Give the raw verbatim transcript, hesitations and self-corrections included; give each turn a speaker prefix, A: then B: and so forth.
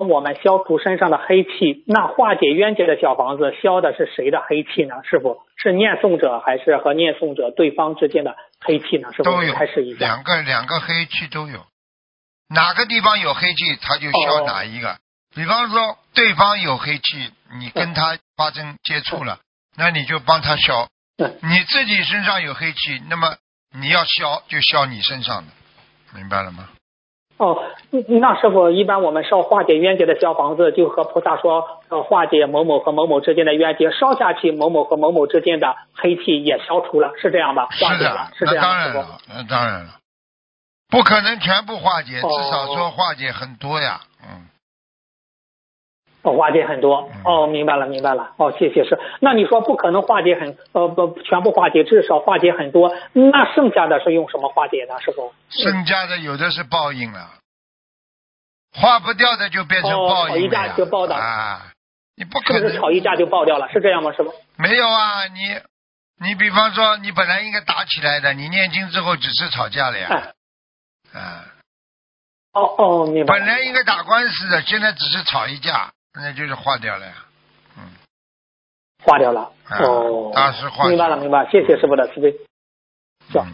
A: 我们消除身上的黑气，那化解冤结的小房子消的是谁的黑气呢？师傅，是念诵者还是和念诵者对方之间的黑气呢？师傅，
B: 都有，
A: 开示一下。
B: 两个两个黑气都有，哪个地方有黑气，他就消哪一个。哦、比方说，对方有黑气，你跟他发生接触了，嗯、那你就帮他消。嗯、你自己身上有黑气，那么你要消就消你身上的，明白了吗？
A: 哦，那师傅，一般我们烧化解冤结的小房子，就和菩萨说，呃，化解某某和某某之间的冤结，烧下去，某某和某某之间的黑气也消除了，是这样吧？
B: 是的，
A: 是这样。
B: 那当然了，那当然了，不可能全部化解，
A: 哦、
B: 至少说化解很多呀，嗯。
A: 哦，化解很多。哦，明白了，明白了。哦，谢谢师。那你说不可能化解很呃不全部化解，至少化解很多，那剩下的是用什么化解呢？师傅？
B: 剩下的有的是报应了，化不掉的就变成报应了呀。哦，吵
A: 一架就爆掉
B: 啊！你不可能
A: 是不是吵一架就爆掉了？是这样吗？师傅？
B: 没有啊，你你比方说你本来应该打起来的，你念经之后只是吵架了呀。
A: 哎
B: 啊。
A: 哦哦，明白。
B: 本来应该打官司的，现在只是吵一架。那就是化掉了呀，嗯，
A: 化掉了，
B: 啊、
A: 哦，
B: 大师化掉了，
A: 明白了，明白，谢谢师傅的慈悲。
B: 嗯